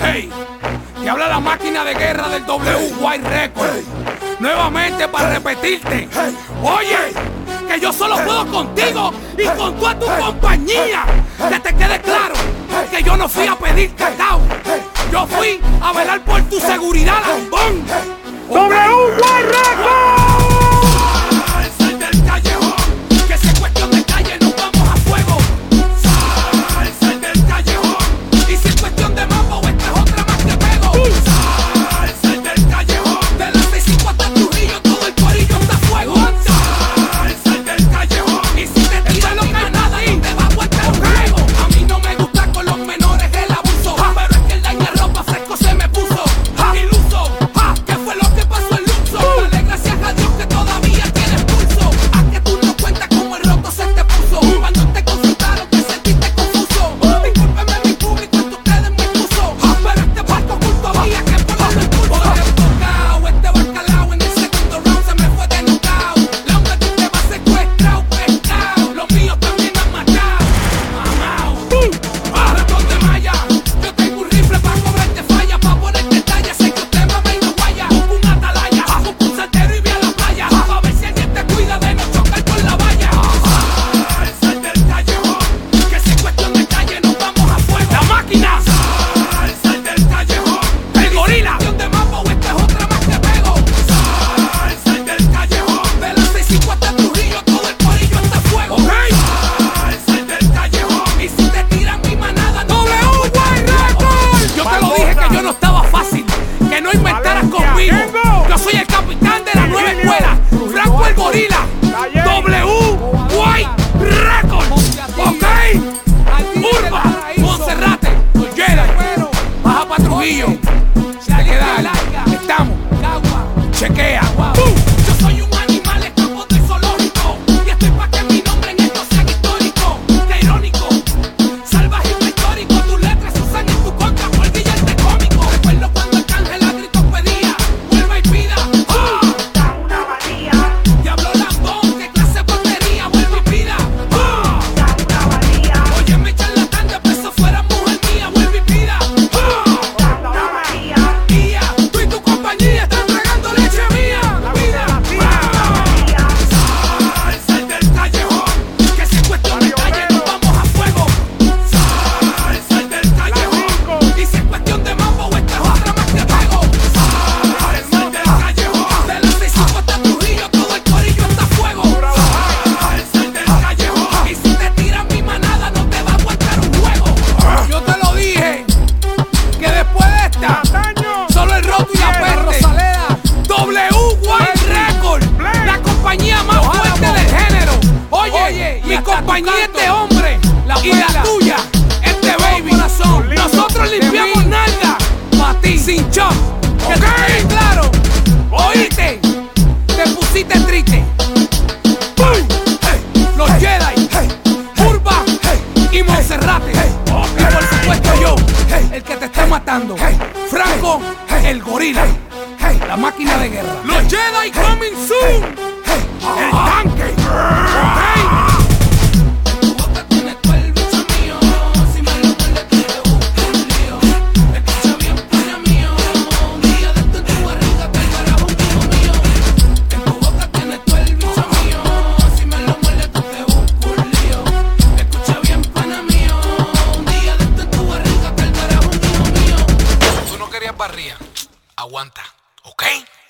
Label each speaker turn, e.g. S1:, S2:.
S1: Hey, te habla la máquina de guerra del WY Record. Nuevamente para repetirte. Oye, que yo solo puedo contigo y con toda tu compañía. Que te quede claro que yo no fui a pedir cacao. Yo fui a velar por tu seguridad, lambón.
S2: WY Record.
S1: Sal del callejón, que si es cuestión de calle nos vamos a fuego. Sal del callejón, y si es cuestión de mambo esta es otra más que pego. Sal del callejón, de las 6-5 hasta Trujillo todo el corillo está a fuego. Sal del callejón, y si te tiran los nada y te va a vuelta un juego. A mí no me gusta con los menores el abuso, pero es que el dañarropa fresco se me puso. Iluso, ¿qué fue lo que pasó en Luxo? Dale gracias a Dios que todavía tienes pulso. A que tú no cuentas cómo el roto se te puso. Cuando te consultaron te sentiste confuso. Discúlpeme mi público, esto ustedes me puso. Pero este barco oculto había que ponerlo en pulso. Enfocado, este bacalao en el segundo round se me fue de knockout. La onda que te va secuestrado, pescado. Los míos también han matado. Mamao, ratón de malla. Yo tengo un rifle para cobrarte falla, para ponerte talla. Sé que usted mama y no guaya. Busco un atalaya, busco un saltero y vi a la playa. A ver si alguien te cuida de no chocar con la valla. Sal del callejón, que si es cuestión de calle nos vamos a fuego. La máquina. Sal del callejón, el gorila. De mambo esta es otra más que pego. Sal del callejón, de las 6-5 hasta Trujillo todo el corillo está a fuego. Sal del callejón, y si te tiran mi manada no te va a vuelta Record. Yo te lo dije que yo no estaba fácil, que no inventaras conmigo. Yo soy el capitán de la nueva escuela, Franco el gorila. WY Record. Ok, Urba, Monserrate, Jedi, baja pa' Trujillo. Si te queda estamos, chequea. Yo soy un animal, escapo del zoológico, y estoy pa' que mi nombre en esto sea histórico. Qué irónico, salvaje y histórico. Tus letras se usan en tu contra por guillarte cómico. Recuerdo cuando Arcángel a gritos pedía, vuelva y pida.
S2: Una valía.
S1: Diablo lambón, qué clase de porquería, vuelva y pida.
S2: Una valía.
S1: Óyeme charlatán, de peso fuera mujer mía, vuelva y pida.
S2: Una valía.
S1: Tía, tú y tu compañía están tragando leche mía. Pida. Sal del callejón, que si es cuestión de calle nos vamos a fuego. Sal del callejón, y si es cuestión de mambo esta es otra más que pego. Sal del callejón, de las 6-5 hasta Trujillo todo el corillo está a fuego. Sal del callejón, y si te tiran mi manada no te va a aguantar un juego. Yo te lo dije, que después de esta solo el roto y la peste. WY Record, la compañía más fuerte del género. Oye, mi compañía es de hombre y la tuya es de baby. Nosotros limpiamos nalga pa' ti sin chop. Que te quede claro, oíste, te pusiste triste. Los Jedi, Urba y Monserrate. Y por supuesto yo, el que te esté matando, Franco el gorila. La máquina de guerra. Los Jedi coming soon. El tanque. Tu boca tiene todo el bicho mío. Si me lo muerde te busco un lío. Escucha bien, pana mío. Un día de esto en tu barriga te carajo un hijo mío. En tu boca tiene todo el bicho mío. Si me lo muerde te busco un lío. Escucha bien, pana mío. Un día de esto en tu barriga te carajo un hijo mío. Tú no querías barría. Aguanta. ¿Ok?